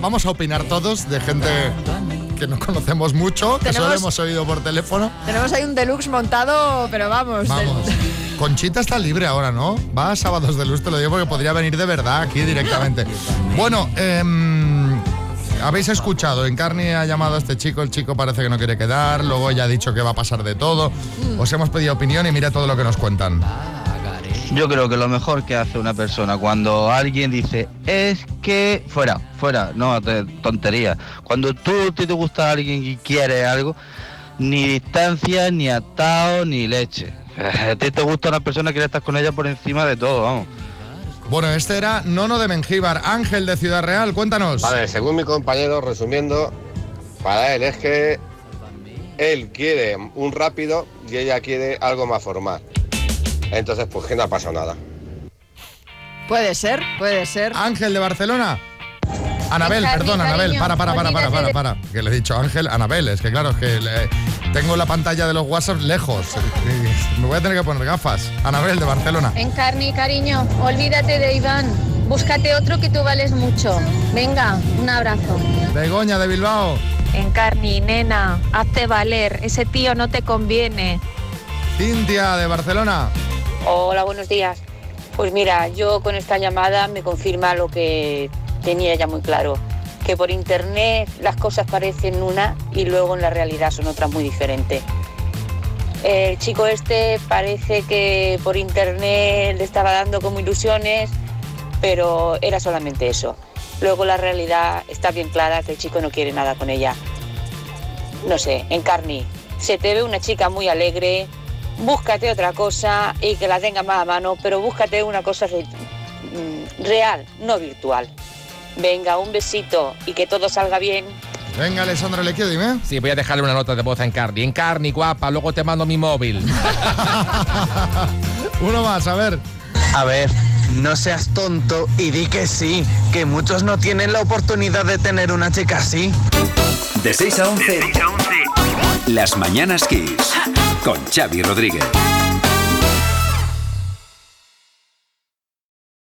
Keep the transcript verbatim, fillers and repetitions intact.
vamos a opinar todos de gente que no conocemos mucho, que solo hemos oído por teléfono. Tenemos ahí un deluxe montado, pero vamos. Vamos. Del... Conchita está libre ahora, ¿no? Va a Sábados de Luz, te lo digo porque podría venir de verdad aquí directamente. Bueno, eh, habéis escuchado, Encarni ha llamado a este chico, el chico parece que no quiere quedar, luego ella ha dicho que va a pasar de todo. Os hemos pedido opinión y mira todo lo que nos cuentan. Yo creo que lo mejor que hace una persona cuando alguien dice es que fuera, fuera, no, tontería. Cuando tú te gusta a alguien y quieres algo, ni distancia, ni atado, ni leche. A ti te gusta una persona que estás con ella por encima de todo, vamos. Bueno, este era Nono de Mengíbar. Ángel de Ciudad Real, cuéntanos. Vale, según mi compañero, resumiendo, para él es que él quiere un rápido y ella quiere algo más formal. Entonces, pues que no ha pasado nada. Puede ser, puede ser. Ángel de Barcelona. Anabel, Encarni, perdón, Anabel, cariño, para, para, para, para, para, olvídate para. Que le he dicho Ángel, Anabel, es que claro, es que le, tengo la pantalla de los WhatsApp lejos. Me voy a tener que poner gafas. Anabel de Barcelona. Encarni, cariño, olvídate de Iván. Búscate otro que tú vales mucho. Venga, un abrazo. Begoña de Bilbao. Encarni, nena, hazte valer. Ese tío no te conviene. Cintia de Barcelona. Hola, buenos días. Pues mira, yo con esta llamada me confirma lo que tenía ya muy claro, que por internet las cosas parecen una y luego en la realidad son otras muy diferentes. El chico este parece que por internet le estaba dando como ilusiones, pero era solamente eso. Luego la realidad está bien clara, que el chico no quiere nada con ella. No sé, Encarni, se te ve una chica muy alegre, búscate otra cosa y que la tengas más a mano, pero búscate una cosa re- real, no virtual. Venga, un besito y que todo salga bien. Venga, Alessandro Lecchio, dime. Sí, voy a dejarle una nota de voz a Encarni. Encarni, guapa, luego te mando mi móvil. Uno más, a ver. A ver, no seas tonto y di que sí, que muchos no tienen la oportunidad de tener una chica así. De seis a once, Las Mañanas Kiss, con Xavi Rodríguez.